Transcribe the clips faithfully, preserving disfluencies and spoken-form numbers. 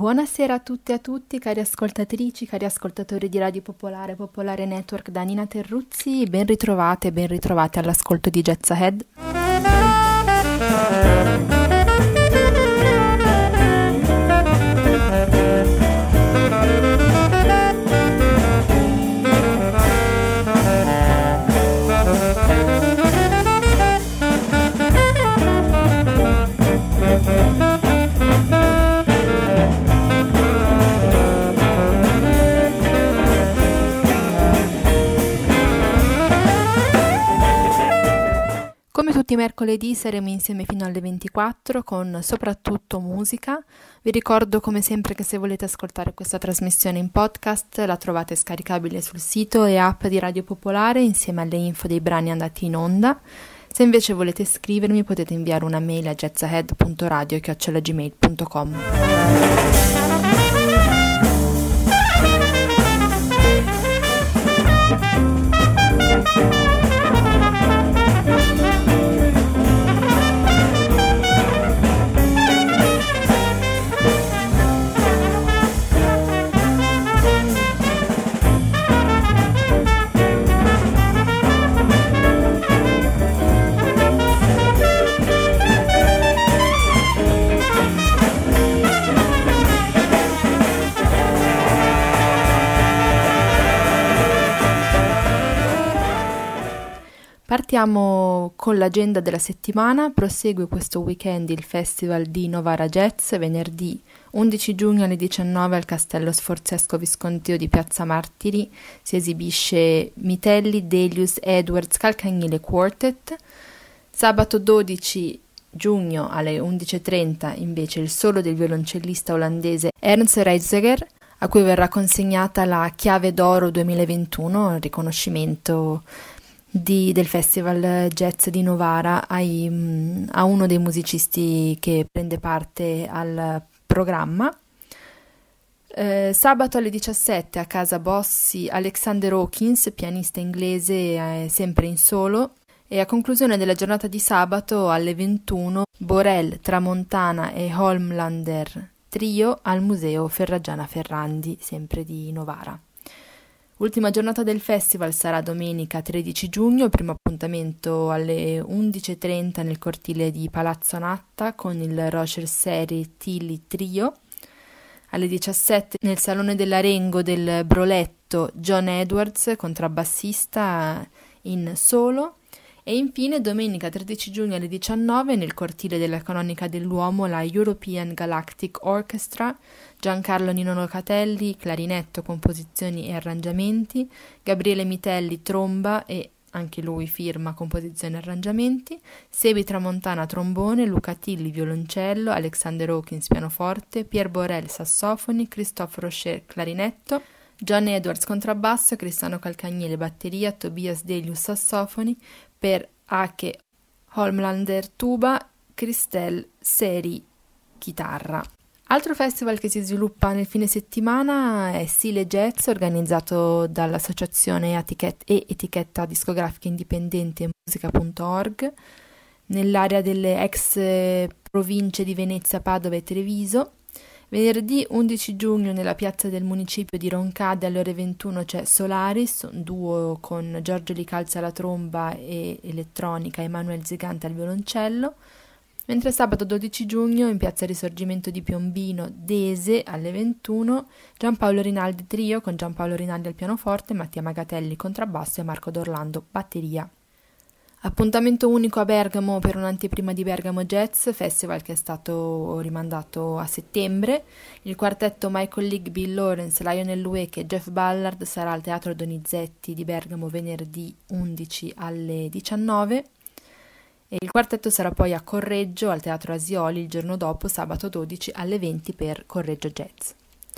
Buonasera a tutte e a tutti, cari ascoltatrici, cari ascoltatori di Radio Popolare, Popolare Network da Nina Terruzzi, ben ritrovate, ben ritrovate all'ascolto di Jazz Ahead. Come tutti i mercoledì saremo insieme fino alle ventiquattro con soprattutto musica. Vi ricordo come sempre che se volete ascoltare questa trasmissione in podcast la trovate scaricabile sul sito e app di Radio Popolare insieme alle info dei brani andati in onda. Se invece volete scrivermi potete inviare una mail a jazzahead punto radio chiocciola gmail punto com. Partiamo con l'agenda della settimana. Prosegue questo weekend il Festival di Novara Jazz. Venerdì undici giugno alle diciannove al Castello Sforzesco Visconteo di Piazza Martiri si esibisce Mitelli, Delius, Edwards, Calcagnile Quartet. Sabato dodici giugno alle undici e trenta invece il solo del violoncellista olandese Ernst Reitziger, a cui verrà consegnata la Chiave d'Oro duemilaventuno, il riconoscimento Di, del Festival Jazz di Novara ai, mh, a uno dei musicisti che prende parte al programma. Eh, sabato alle diciassette a Casa Bossi Alexander Hawkins, pianista inglese eh, sempre in solo, e a conclusione della giornata di sabato alle ventuno Borel, Tramontana e Holmlander Trio al Museo Ferragiana Ferrandi, sempre di Novara. Ultima giornata del festival sarà domenica tredici giugno, primo appuntamento alle undici e trenta nel cortile di Palazzo Natta con il Roger Seri Tilly Trio. Alle diciassette nel Salone dell'Arengo del Broletto John Edwards, contrabbassista in solo. E infine domenica tredici giugno alle diciannove nel cortile della Canonica dell'Uomo la European Galactic Orchestra, Giancarlo Nino Locatelli, clarinetto, composizioni e arrangiamenti, Gabriele Mitelli, tromba e anche lui firma, composizioni e arrangiamenti, Sebi Tramontana, trombone, Luca Tilli, violoncello, Alexander Hawkins, pianoforte, Pierre Borel, sassofoni, Christophe Rocher, clarinetto, John Edwards, contrabbasso, Cristiano Calcagnile, batteria, Tobias Delius, sassofoni, per Ake Holmlander, tuba, Christelle Seri, chitarra. Altro festival che si sviluppa nel fine settimana è Sile Jazz, organizzato dall'associazione Etichetta e Etichetta Discografica Indipendente e musica punto org nell'area delle ex province di Venezia, Padova e Treviso. Venerdì undici giugno nella piazza del municipio di Roncade alle ore ventuno c'è Solaris, un duo con Giorgio Licalza alla tromba e elettronica e Emanuele Zigante al violoncello, mentre sabato dodici giugno in piazza Risorgimento di Piombino, Dese, alle ventuno, Giampaolo Rinaldi trio con Giampaolo Rinaldi al pianoforte, Mattia Magatelli contrabbasso e Marco D'Orlando batteria. Appuntamento unico a Bergamo per un'anteprima di Bergamo Jazz, festival che è stato rimandato a settembre. Il quartetto Michael League, Bill Lawrence, Lionel Lueke e Jeff Ballard sarà al Teatro Donizetti di Bergamo venerdì undici alle diciannove. E il quartetto sarà poi a Correggio al Teatro Asioli il giorno dopo, sabato dodici alle venti per Correggio Jazz.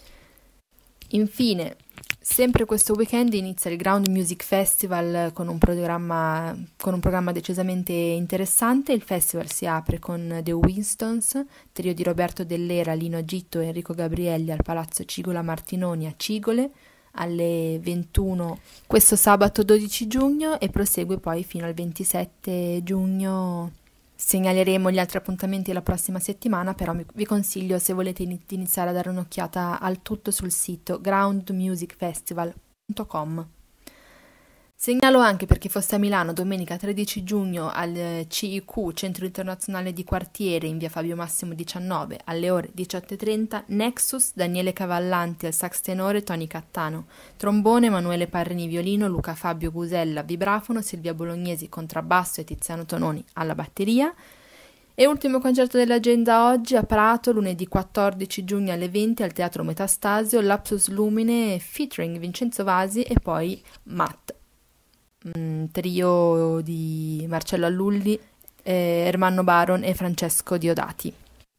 Infine, sempre questo weekend inizia il Ground Music Festival con un programma, con un programma decisamente interessante. Il festival si apre con The Winstons, trio di Roberto Dell'Era, Lino Gitto e Enrico Gabrielli al Palazzo Cigola Martinoni a Cigole alle ventuno questo sabato dodici giugno e prosegue poi fino al ventisette giugno Segnaleremo gli altri appuntamenti la prossima settimana, però vi consiglio, se volete iniziare a dare un'occhiata al tutto, sul sito ground music festival punto com. Segnalo anche, per chi fosse a Milano, domenica tredici giugno al C I Q, Centro Internazionale di Quartiere, in via Fabio Massimo diciannove, alle ore diciotto e trenta, Nexus, Daniele Cavallanti al sax tenore, Tony Cattano, trombone, Emanuele Parrini violino, Luca Fabio Gusella vibrafono, Silvia Bolognesi contrabbasso e Tiziano Tononi alla batteria. E ultimo concerto dell'agenda oggi a Prato, lunedì quattordici giugno alle venti al Teatro Metastasio, Lapsus Lumine featuring Vincenzo Vasi e poi Matt. Un trio di Marcello Allulli, eh, Ermanno Baron e Francesco Diodati.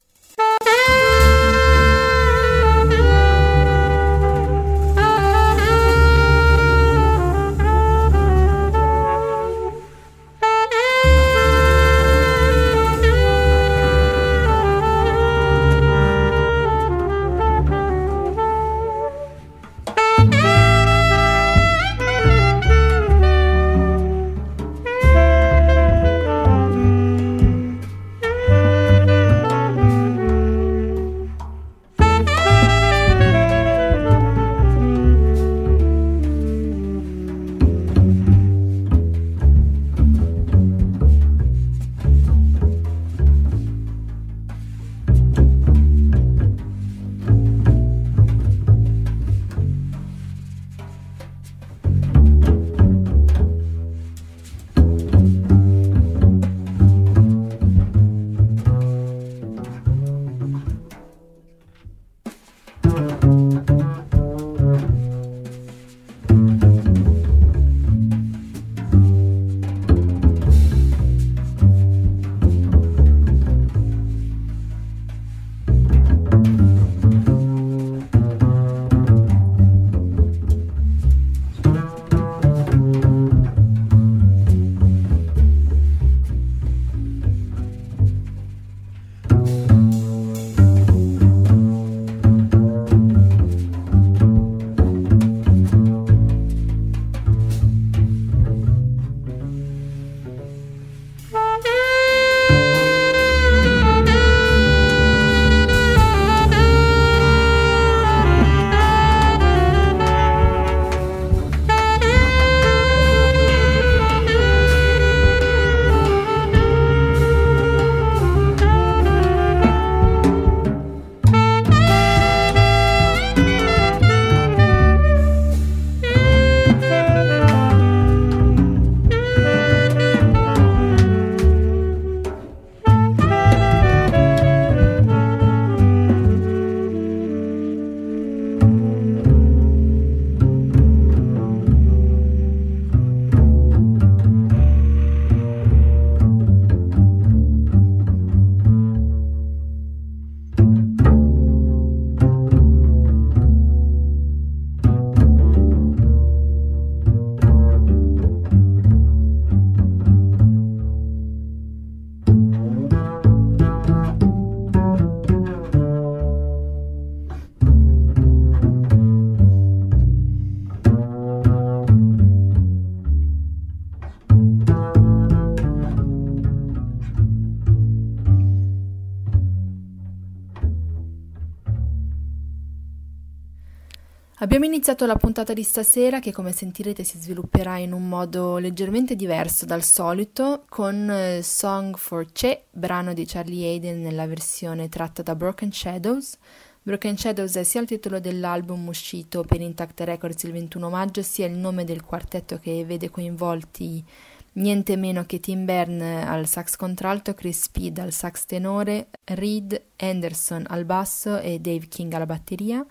Abbiamo iniziato la puntata di stasera, che come sentirete si svilupperà in un modo leggermente diverso dal solito, con eh, Song for Che, brano di Charlie Haden nella versione tratta da Broken Shadows. Broken Shadows è sia il titolo dell'album uscito per Intact Records il ventuno maggio, sia il nome del quartetto che vede coinvolti niente meno che Tim Berne al sax contralto, Chris Speed al sax tenore, Reed Anderson al basso e Dave King alla batteria.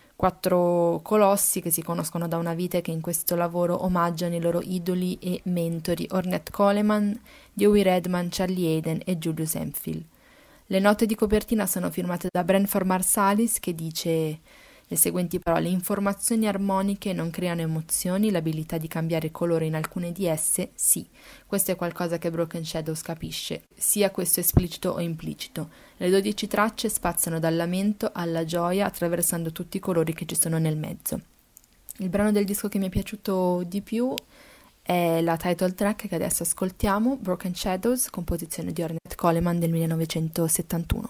Quattro colossi che si conoscono da una vita e che in questo lavoro omaggiano i loro idoli e mentori Ornette Coleman, Dewey Redman, Charlie Haden e Julius Hemphill. Le note di copertina sono firmate da Branford Marsalis, che dice le seguenti parole: informazioni armoniche non creano emozioni, l'abilità di cambiare colore in alcune di esse sì. Questo è qualcosa che Broken Shadows capisce, sia questo esplicito o implicito. Le dodici tracce spaziano dal lamento alla gioia, attraversando tutti i colori che ci sono nel mezzo. Il brano del disco che mi è piaciuto di più è la title track che adesso ascoltiamo, Broken Shadows, composizione di Ornette Coleman del millenovecentosettantuno.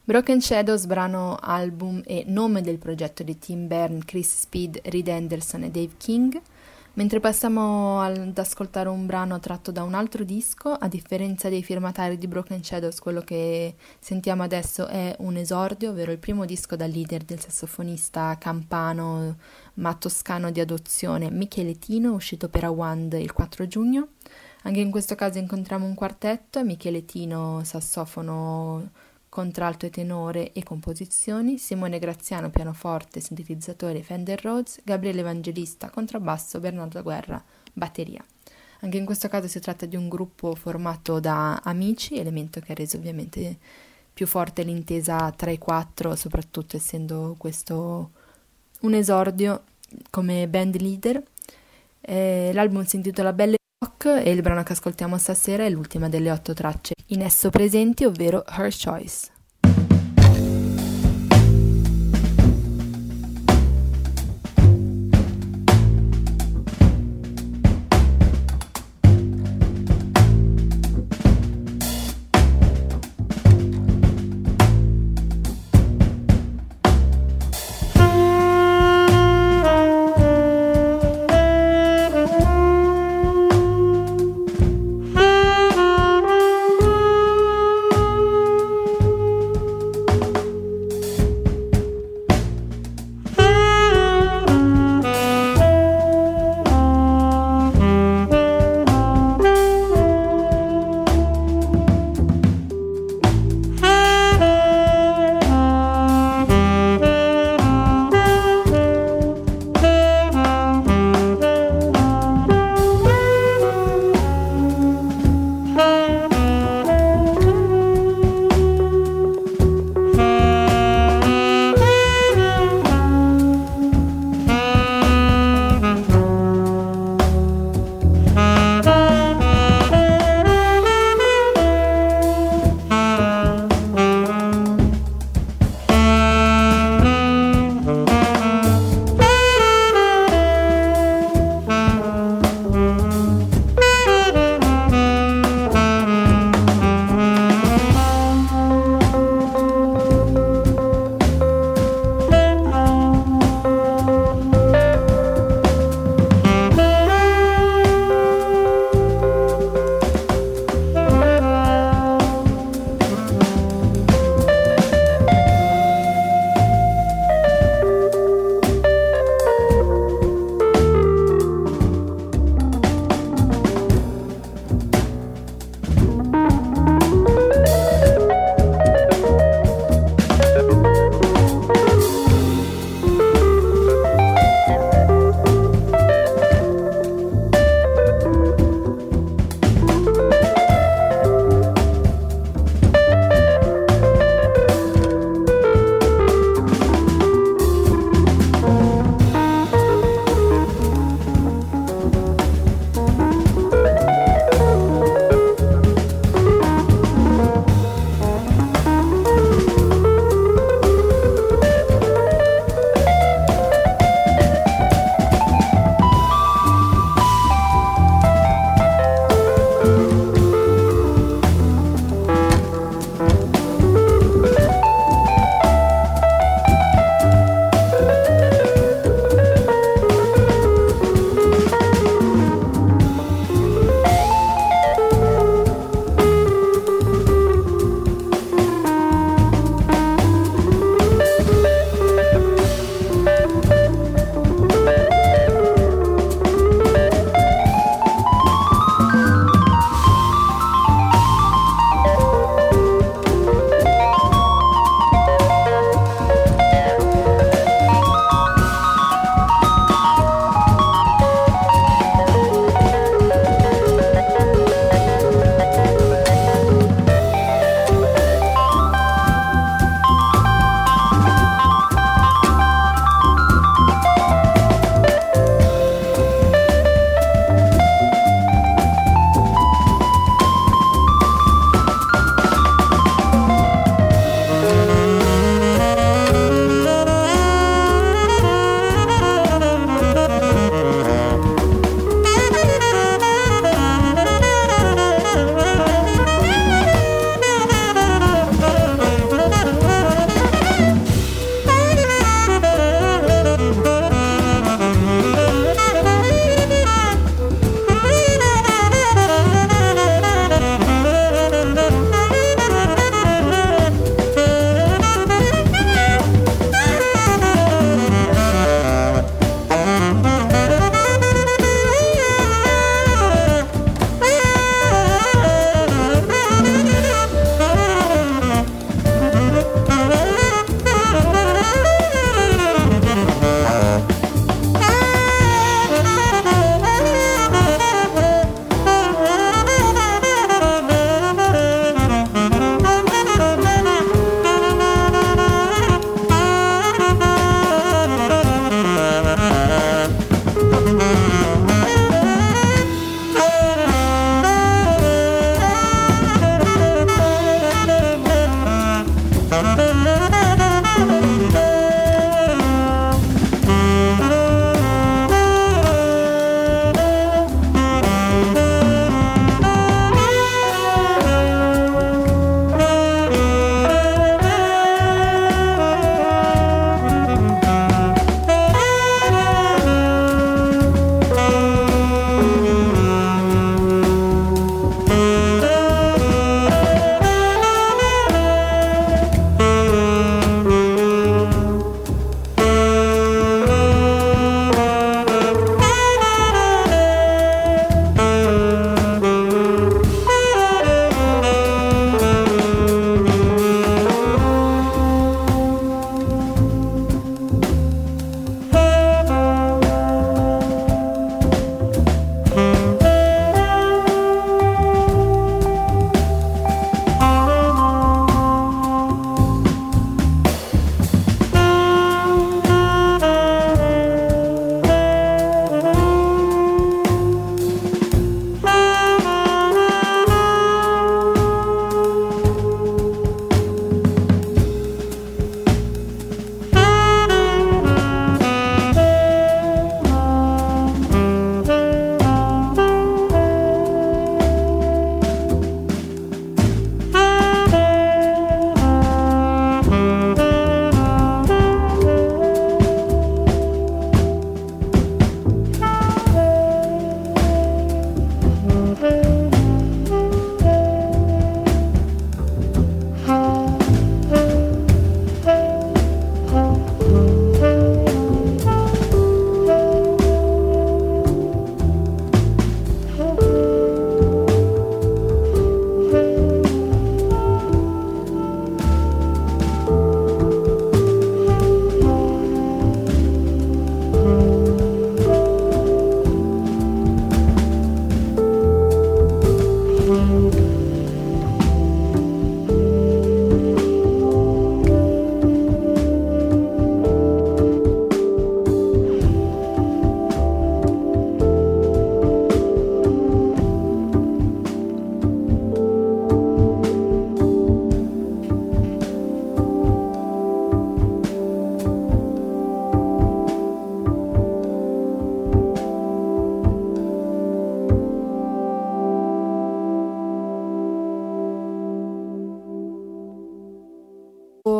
Broken Shadows, brano, album e nome del progetto di Tim Berne, Chris Speed, Reed Anderson e Dave King. Mentre passiamo ad ascoltare un brano tratto da un altro disco, a differenza dei firmatari di Broken Shadows, quello che sentiamo adesso è un esordio, ovvero il primo disco dal leader del sassofonista campano ma toscano di adozione Michele Tino, uscito per Awand il quattro giugno. Anche in questo caso incontriamo un quartetto: Michele Tino, sassofono, contralto e tenore e composizioni, Simone Graziano, pianoforte, sintetizzatore, Fender Rhodes, Gabriele Evangelista, contrabbasso, Bernardo Guerra, batteria. Anche in questo caso si tratta di un gruppo formato da amici, elemento che ha reso ovviamente più forte l'intesa tra i quattro, soprattutto essendo questo un esordio come band leader. Eh, l'album si intitola Belle Rock e il brano che ascoltiamo stasera è l'ultima delle otto tracce in esso presenti, ovvero Her Choice.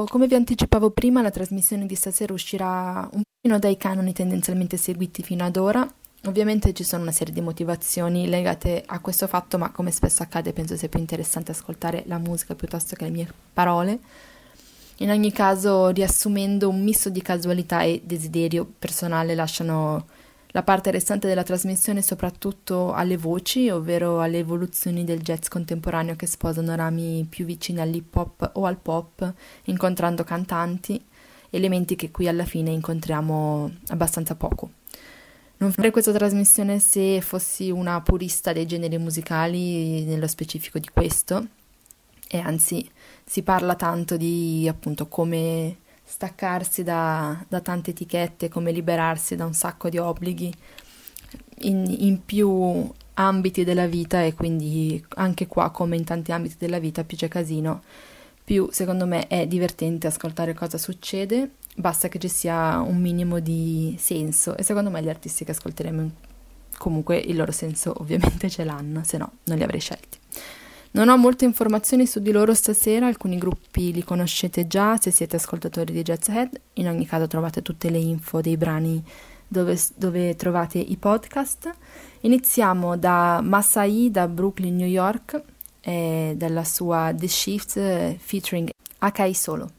come vi anticipavo prima, la trasmissione di stasera uscirà un pochino dai canoni tendenzialmente seguiti fino ad ora. Ovviamente ci sono una serie di motivazioni legate a questo fatto, ma come spesso accade penso sia più interessante ascoltare la musica piuttosto che le mie parole. In ogni caso, riassumendo, un misto di casualità e desiderio personale lasciano la parte restante della trasmissione soprattutto alle voci, ovvero alle evoluzioni del jazz contemporaneo che sposano rami più vicini all'hip hop o al pop, incontrando cantanti, elementi che qui alla fine incontriamo abbastanza poco. Non farei questa trasmissione se fossi una purista dei generi musicali, nello specifico di questo, e anzi si parla tanto di appunto come staccarsi da, da tante etichette, come liberarsi da un sacco di obblighi in, in più ambiti della vita, e quindi anche qua come in tanti ambiti della vita più c'è casino, più secondo me è divertente ascoltare cosa succede, basta che ci sia un minimo di senso, e secondo me gli artisti che ascolteremo comunque il loro senso ovviamente ce l'hanno, se no non li avrei scelti. Non ho molte informazioni su di loro stasera, alcuni gruppi li conoscete già se siete ascoltatori di Jazzhead, in ogni caso trovate tutte le info dei brani dove, dove trovate i podcast. Iniziamo da Masai da Brooklyn, New York, e dalla sua The Shift eh, featuring Akai Solo.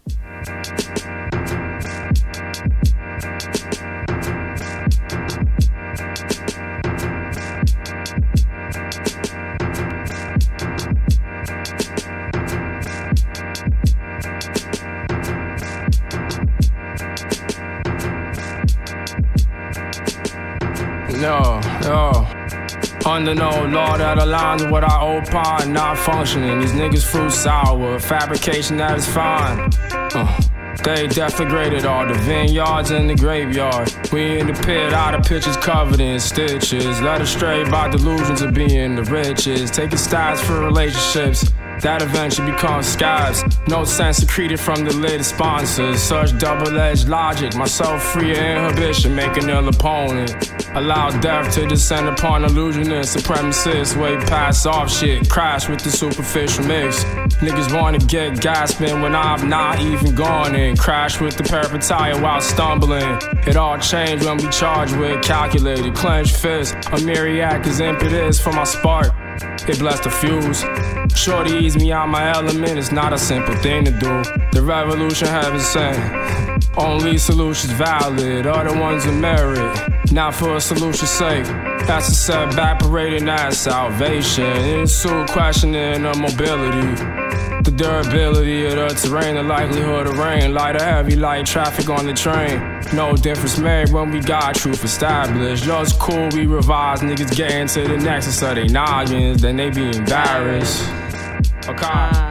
No, no. Under no law that aligns with what I opine, not functioning. These niggas fruit sour, fabrication that is fine. Uh, they deflagrated all the vineyards in the graveyard. We in the pit, out of pictures covered in stitches. Led astray by delusions of being the richest. Taking stats for relationships that eventually become scabs. No sense secreted from the latest sponsors. Such double-edged logic, my self-free inhibition, make an ill opponent. Allow death to descend upon illusionists, supremacists, way past off shit, crash with the superficial mix. Niggas wanna get gasping when I've not even gone in. Crash with the parapetire while stumbling. It all changed when we charged with calculated clenched fists. A myriad is impetus for my spark. It blessed the fuse. Shorty ease me out my element, it's not a simple thing to do. The revolution heaven sent. Only solutions valid, other ones are merit. Not for a solution's sake. That's a setback parading as salvation. Ensue questioning of mobility. The durability of the terrain, the likelihood of rain. Light or heavy, light traffic on the train. No difference made when we got truth established. Just cool, we revise. Niggas get into the nexus of they noggins, then they be embarrassed. Okay.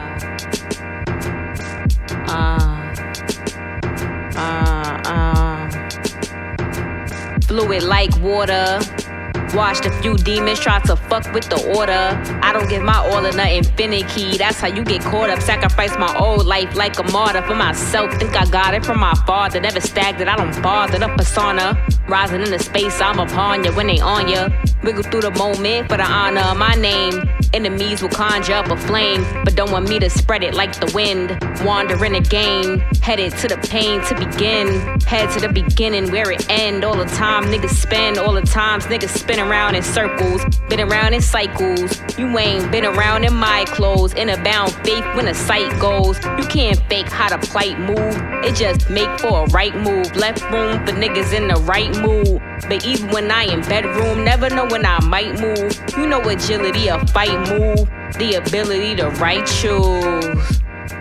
Uh, uh, uh, fluid like water. Watched a few demons try to fuck with the order. I don't give my all or nothing finicky. That's how you get caught up. Sacrifice my old life like a martyr for myself. Think I got it from my father. Never stagnant, I don't bother. The persona rising in the space, I'm upon ya when they on ya. Wiggle through the moment for the honor of my name. Enemies will conjure up a flame, but don't want me to spread it like the wind. Wandering again, headed to the pain to begin. Head to the beginning where it end. All the time niggas spend, all the times niggas spin around in circles. Been around in cycles. You ain't been around in my clothes. In a bound faith when the sight goes. You can't fake how the plight move. It just make for a right move. Left room for niggas in the right mood. But even when I in bedroom, never know when I might move. You know agility, a fight move. The ability to right choose.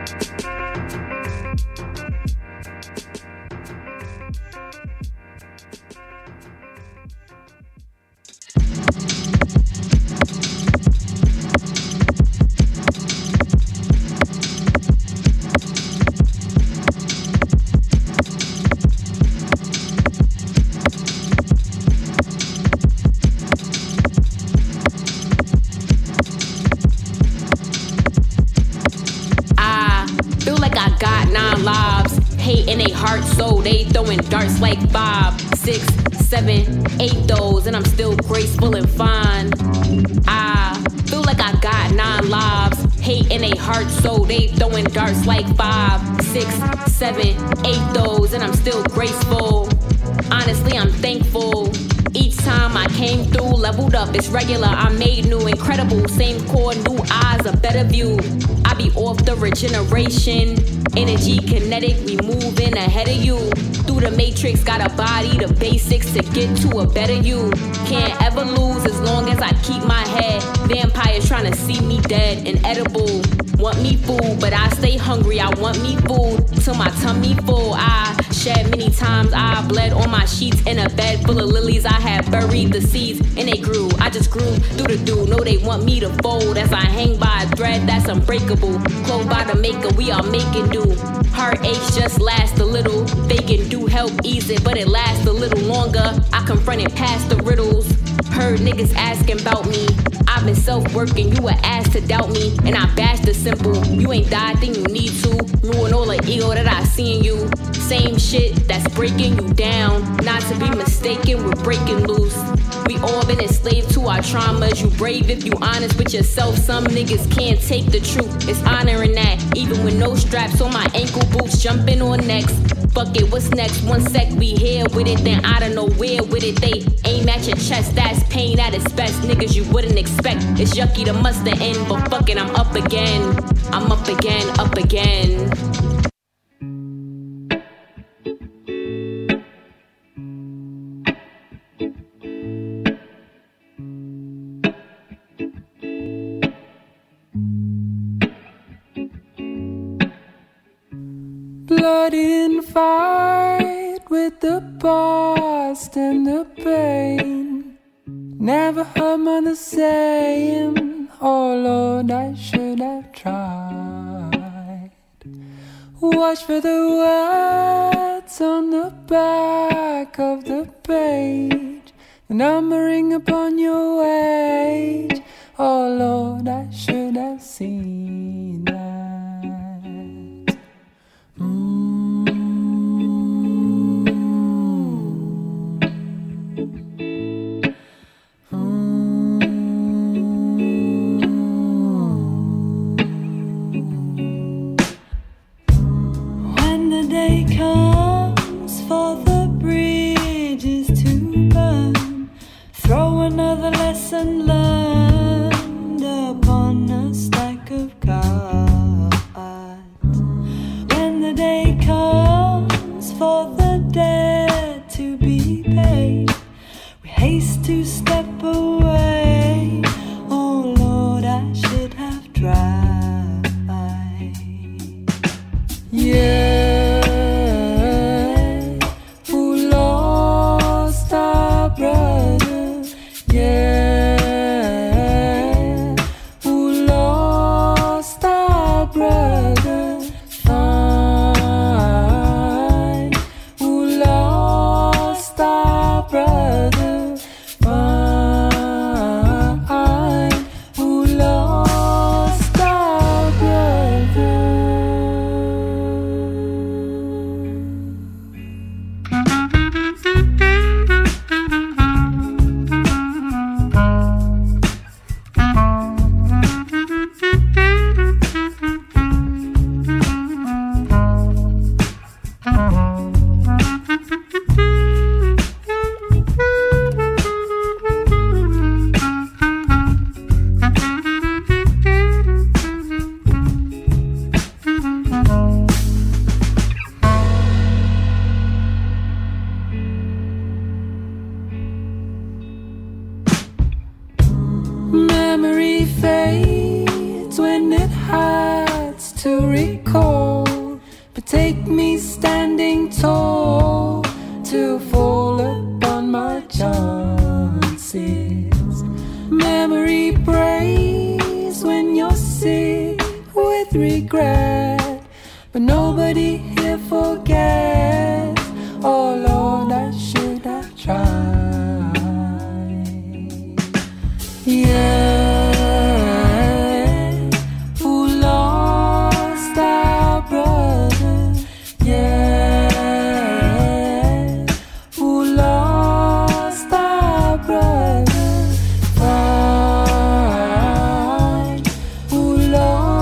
Darts like five, six, seven, eight those, and I'm still graceful and fine. I feel like I got nine lives. hate in they heart, so they throwing darts like five, six, seven, eight those, and I'm still graceful. Honestly, I'm thankful. Each time I came through, leveled up, it's regular, I made new, incredible. Same core, new eyes, a better view. I be off the regeneration. Energy kinetic, we moving ahead of you. Through the matrix, got a body, the basics to get to a better you. Can't ever lose as long as I keep my head. Vampires trying to see me dead, inedible. Want me food, but I stay hungry. I want me food till my tummy full. I shed many times, I bled on my sheets in a bed full of lilies. I had buried the seeds and they grew. I just grew through the dew. Know they want me to fold as I hang by a thread that's unbreakable. Clothed by the maker, we are making do. Heartaches just last a little. Faking do help ease it, but it lasts a little longer. I confronted past the riddles. Heard niggas asking about me. I've been self-working, you were asked to doubt me. And I bashed the simple. You ain't died, then you need to. Ruin all the ego that I see in you. Same shit that's breaking you down. Not to be mistaken, we're breaking loose. We all been enslaved to our traumas. You brave if you honest with yourself. Some niggas can't take the truth. It's honoring that. Even with no straps on my ankle boots, jumping on necks. Fuck it, what's next? One sec, we here with it, then I don't know where with it. They aim at your chest, that's pain at its best. Niggas you wouldn't expect. It's yucky to must the end, but fuck it, I'm up again. I'm up again, up again. Blood in fight with the past and the pain. Never heard mother saying, oh Lord, I should have tried. Watch for the words on the back of the page, numbering upon your age. Oh Lord, I should have seen that. Lesson learned upon a stack of cards. When the day comes for the debt to be paid, we haste to step away. Oh Lord, I should have tried. Yeah. Memory fades when it hurts to recall, but take me standing tall to fall upon my chances. Memory prays when you're sick with regret, but nobody here forgets. Oh Lord, I should have tried. Yeah, who lost our brother? Yeah, who lost our brother? Find who lost.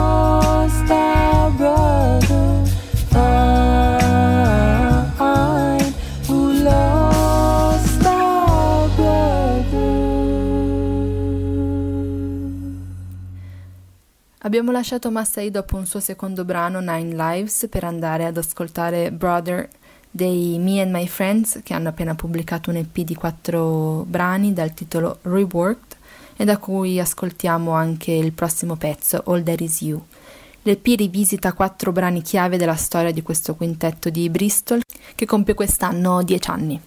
Abbiamo lasciato Massey dopo un suo secondo brano, Nine Lives, per andare ad ascoltare Brother dei Me and My Friends, che hanno appena pubblicato un E P di quattro brani dal titolo Reworked e da cui ascoltiamo anche il prossimo pezzo, All That Is You. L'E P rivisita quattro brani chiave della storia di questo quintetto di Bristol che compie quest'anno dieci anni.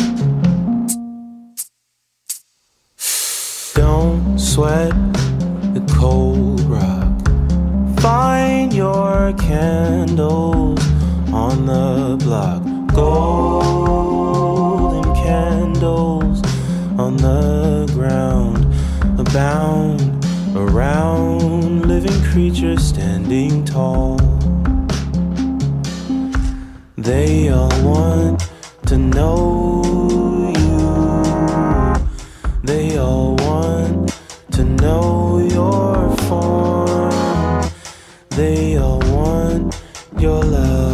sweat, the cold rock. Find your candles on the block. Golden candles on the ground, abound around living creatures standing tall. They all want to know you. They all want to know your form. They all want your love.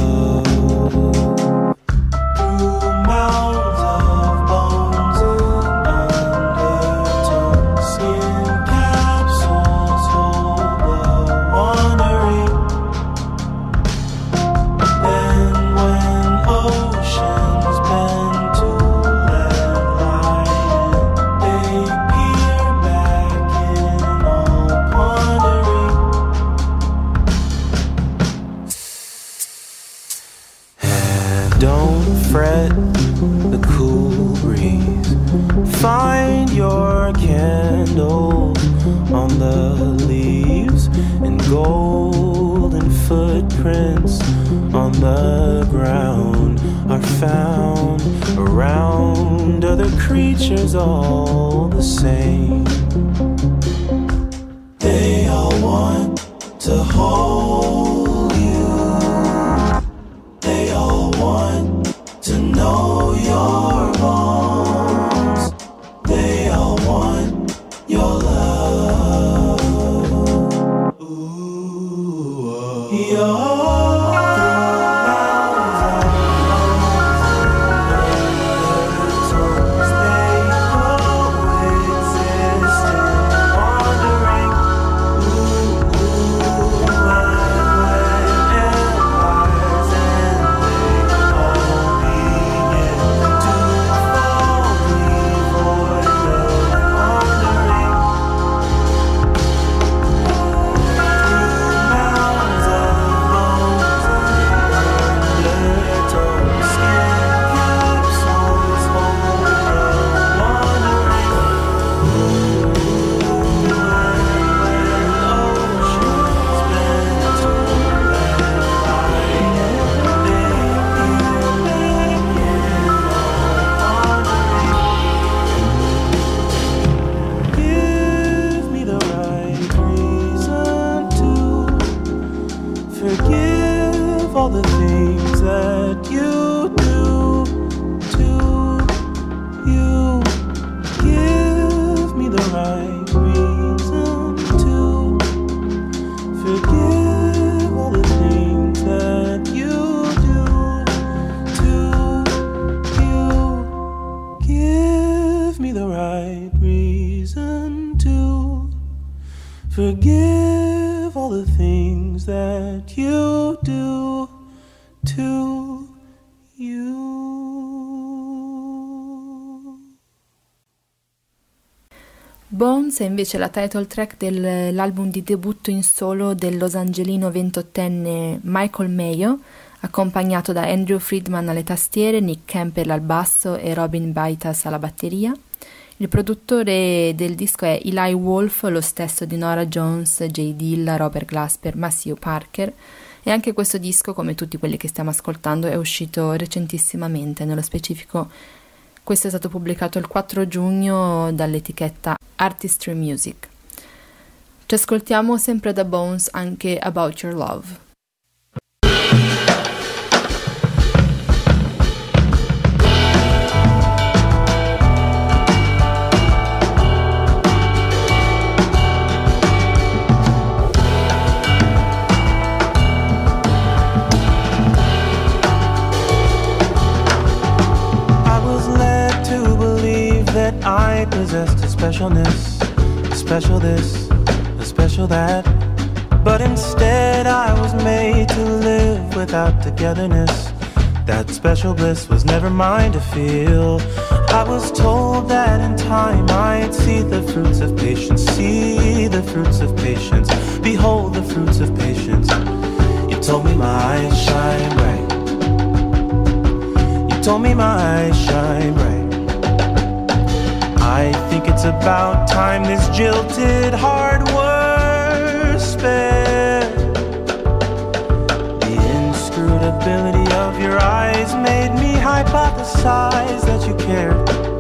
The cool breeze. Find your candles on the leaves, and golden footprints on the ground are found around other creatures all the same. They all want to hold you. They all want to know your bones. They all want your love. Ooh, your forgive all the things that you do to you. Bones è invece la title track dell'album di debutto in solo del losangelino ventottenne Michael Mayo, accompagnato da Andrew Friedman alle tastiere, Nick Campbell al basso e Robin Baitas alla batteria. Il produttore del disco è Eli Wolf, lo stesso di Norah Jones, Jay Dilla, Robert Glasper, Maceo Parker, e anche questo disco, come tutti quelli che stiamo ascoltando, è uscito recentissimamente. Nello specifico questo è stato pubblicato il quattro giugno dall'etichetta Artistry Music. Ci ascoltiamo sempre da Bones anche About Your Love. I possessed a specialness, a special this, a special that. But instead I was made to live without togetherness. That special bliss was never mine to feel. I was told that in time I'd see the fruits of patience, see the fruits of patience, behold the fruits of patience. You told me my eyes shine bright. You told me my eyes shine bright. I think it's about time this jilted heart size that you cared.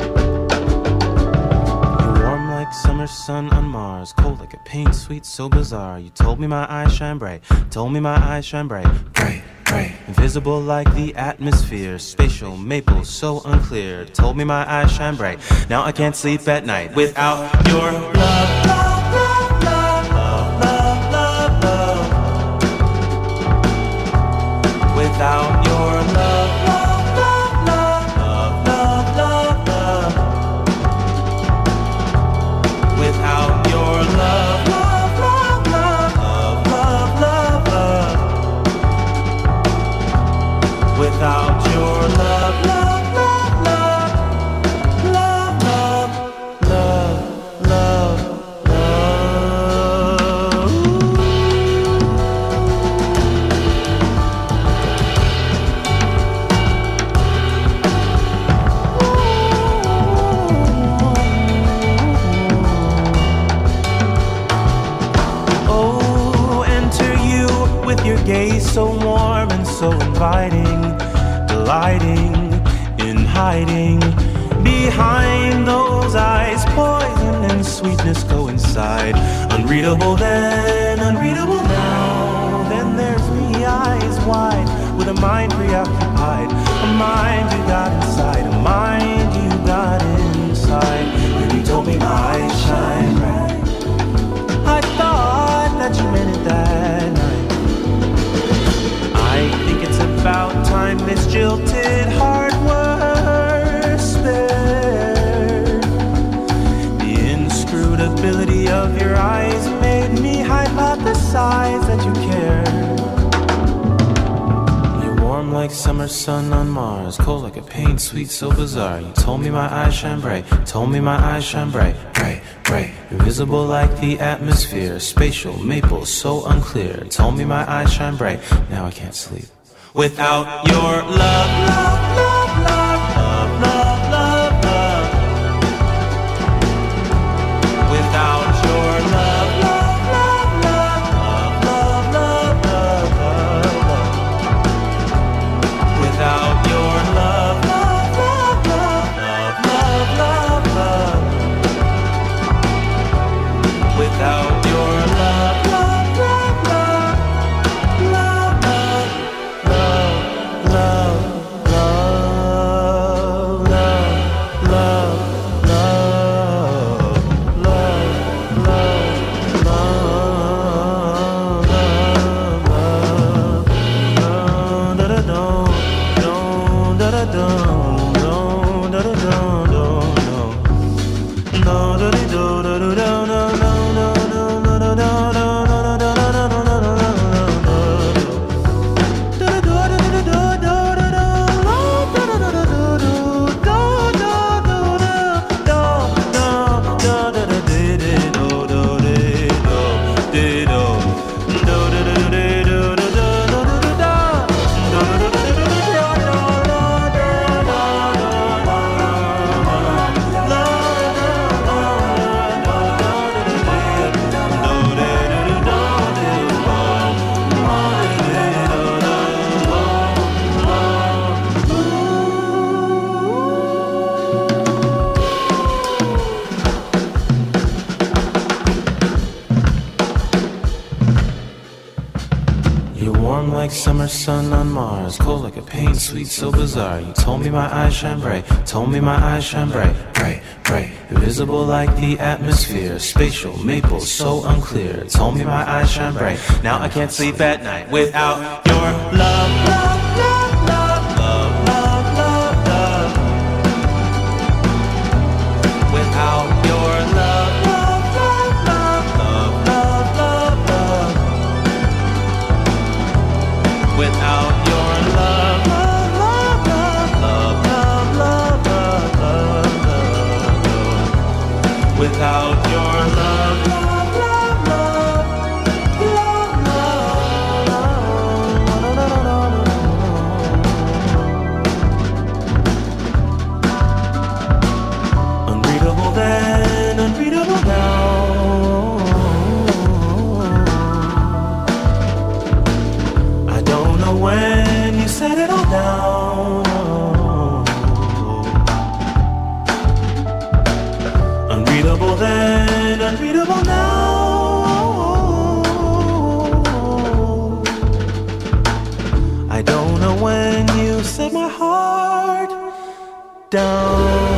Summer sun on Mars, cold like a pain, sweet, so bizarre. You told me my eyes shine bright, told me my eyes shine bright, bright, bright. Invisible like the atmosphere, spatial, maple, so unclear. Told me my eyes shine bright, now I can't sleep at night without your love, love, love, love, love, love, love, love. Without your love, love, love, love, love, love, love, love. Without your love, love, love, love, love, love, love, love. Without your love, love, love, love, love, love, love, love, love. Your gaze so warm and so inviting, delighting in hiding. Behind those eyes, poison and sweetness coincide. Unreadable then, unreadable now. Then there's me, eyes wide, with a mind preoccupied. A mind you got inside, a mind you got inside. When you told me my eyes shine bright, I thought that you meant it that night. I think it's about time this jilted heart were spared. The inscrutability of your eyes made me hypothesize that you care. You're warm like summer sun on Mars, cold like a pain, sweet, so bizarre. You told me my eyes shine bright, told me my eyes shine bright, bright, bright. Invisible like the atmosphere, spatial, maple, so unclear. Told me my eyes shine bright, now I can't sleep without your love, love, love, love, love, love, love, love. Without your love, love, love, love, love, love, love, love, love. Without your love, love, love, love, love, love, love, love. Without your love, love, love, love, love, love, love, love, love, love, like summer sun on Mars, cold like a pain, sweet, so bizarre. You told me my eyes shine bright, told me my eyes shine bright, bright, bright. Invisible like the atmosphere, spatial, maple, so unclear. Told me my eyes shine bright, now I can't sleep at night without your love, love, love, love, love, love, love, love. Without your love, love, love, love, love, love, love, love. Without your love, love, love, love, love, love, love, love, love, love. Without your love, love, love, love, love, love, love. Unreadable then, unreadable now. When you set it all down, unreadable then, unreadable now. I don't know when you set my heart down.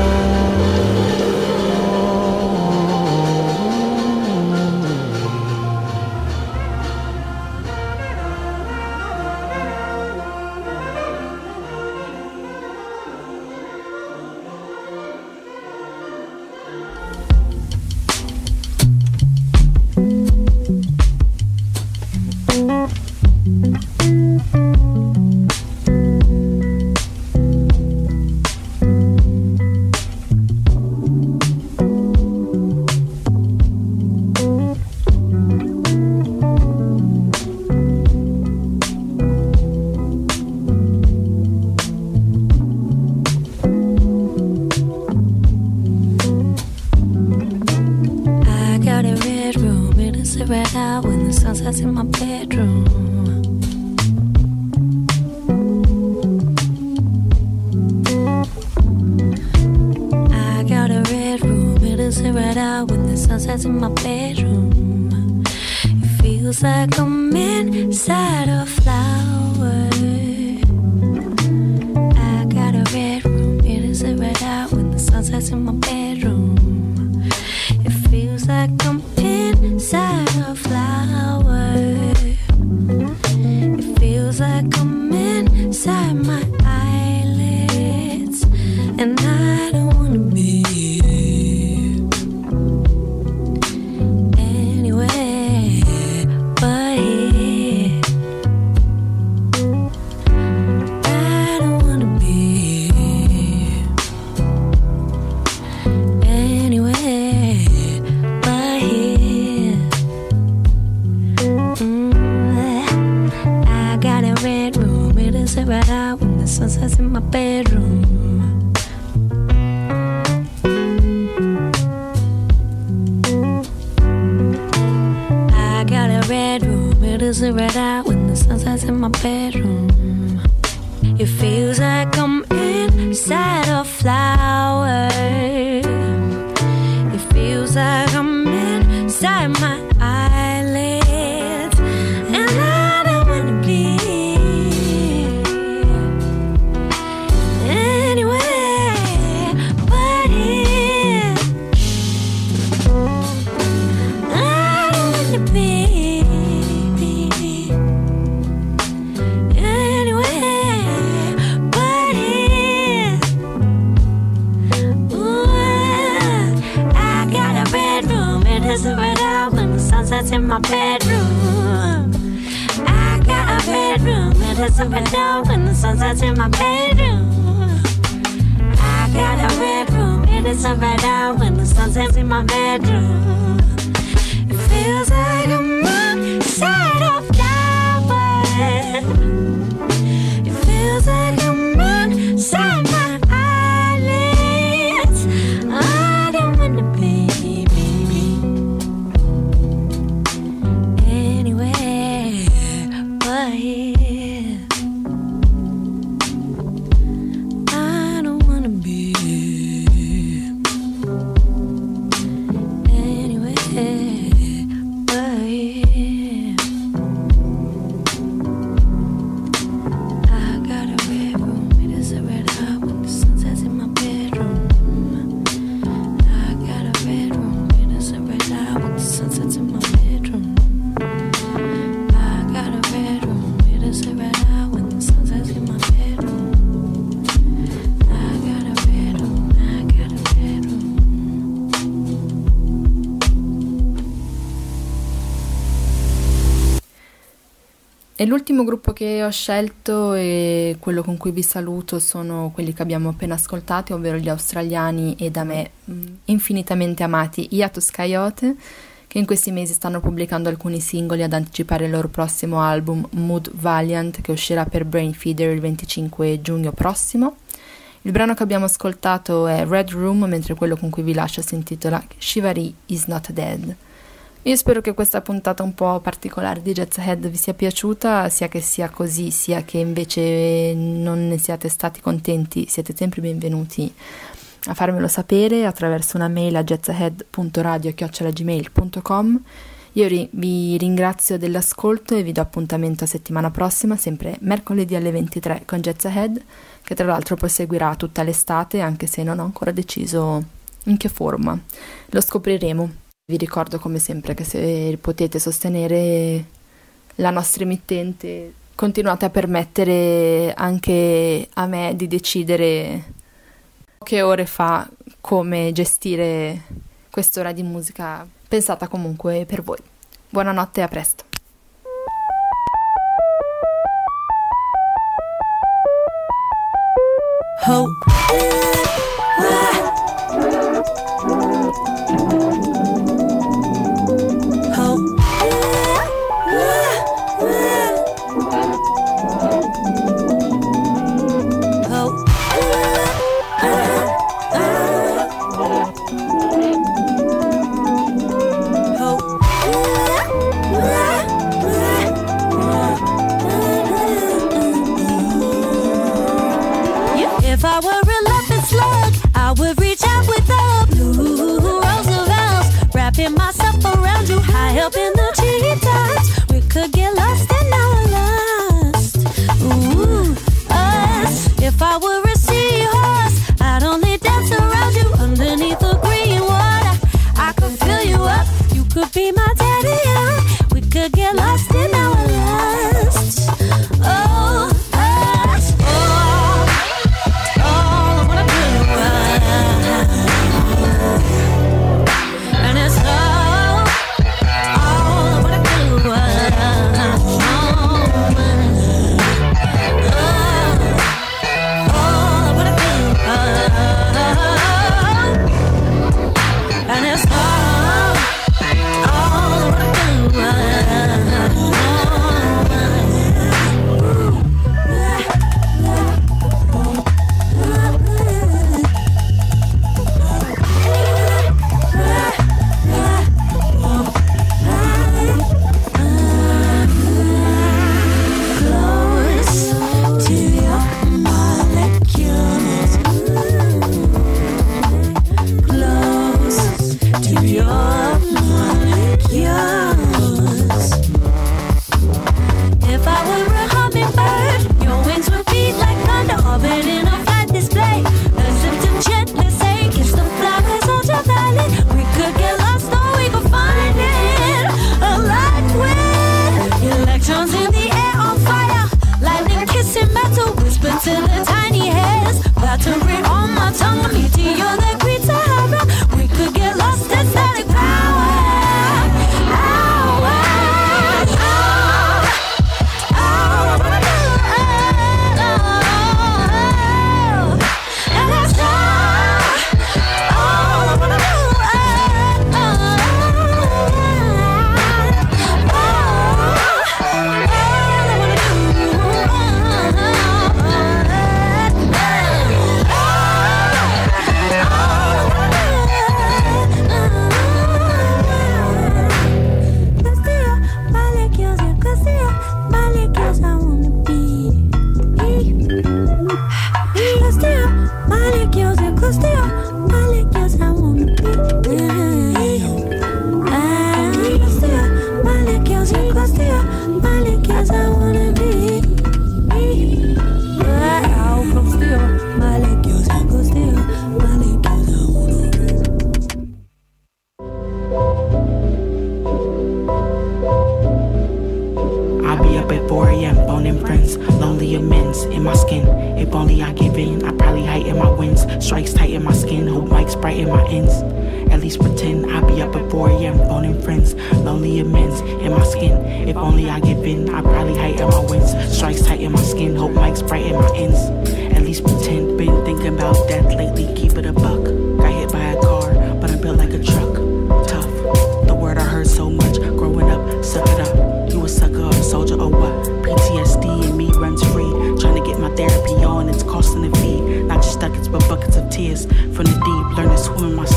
In my bedroom, I got a red room. It is right out when the sun sets in my bedroom. It feels like I'm inside a flower. I got a red room. It is right out when the sun sets in my bedroom. It feels like I'm inside a flower. It feels like I'm inside my eyelids, and I don't wanna be anywhere but here. I don't wanna be anywhere but here. I got a red room, it is right out when the sun sets in my bedroom. I got a red room, it is right out when the sun sets in my bedroom. It feels like I'm inside a flower. It feels like I'm inside my eyelids, and I don't wanna be anywhere but here. I don't wanna be anywhere but here. Ooh, I got a bedroom, it is right out when the sun sets in my bedroom. I got a bedroom, it is right out when the sun sets in my bedroom. I got a bedroom, it is right out when the sun sets in my bedroom. It feels like I'm inside a flower. It feels like I'm inside my eyelids. I don't wanna be anywhere but here. I don't wanna be anywhere but here. I got a red room, it is a red out when the sun sets in my bedroom. I got a red room, it is a red out when the sun sets in my bedroom. I got a red room, it is a red out when the sun sets in my bedroom. I got a red room, I got a red room. E l'ultimo gruppo che ho scelto e quello con cui vi saluto sono quelli che abbiamo appena ascoltati, ovvero gli australiani e da me mh, infinitamente amati Hiatus Coyote, che in questi mesi stanno pubblicando alcuni singoli ad anticipare il loro prossimo album Mood Valiant, che uscirà per Brainfeeder il venticinque giugno prossimo. Il brano che abbiamo ascoltato è Red Room, mentre quello con cui vi lascio si intitola Shivari is Not Dead. Io spero che questa puntata un po' particolare di Jazz Head vi sia piaciuta, sia che sia così, sia che invece non ne siate stati contenti, siete sempre benvenuti a farmelo sapere attraverso una mail a jazzahead punto radio chiocciola gmail punto com. Io ri- vi ringrazio dell'ascolto e vi do appuntamento a settimana prossima, sempre mercoledì alle ventitré con Jazz Ahead, che tra l'altro proseguirà tutta l'estate, anche se non ho ancora deciso in che forma. Lo scopriremo. Vi ricordo come sempre che se potete sostenere la nostra emittente, continuate a permettere anche a me di decidere poche ore fa come gestire quest'ora di musica pensata comunque per voi. Buonanotte e a presto. Hope. If I were a laughing slug, I would reach out with the blue Roosevelts, wrapping myself around you high up in the treetops. We could get lost in our lust. Ooh, us. If I were a seahorse, I'd only dance around you underneath the green water. I could fill you up, you could be my daddy, yeah. We could get lost in our lust. Oh, us. Oh. And it's all, all I wanna do.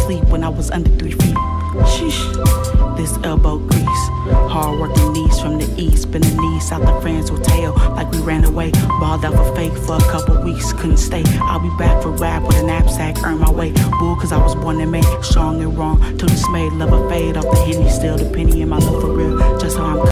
This elbow grease, hard working knees from the east, been in the south, the friends will tell like we ran away. Balled out for fake for a couple weeks, couldn't stay. I'll be back for rap with a knapsack, earn my way. Bull, cause I was born and made strong and wrong. Till dismayed, love a fade off the Henny, still the penny in my love for real. Just how I'm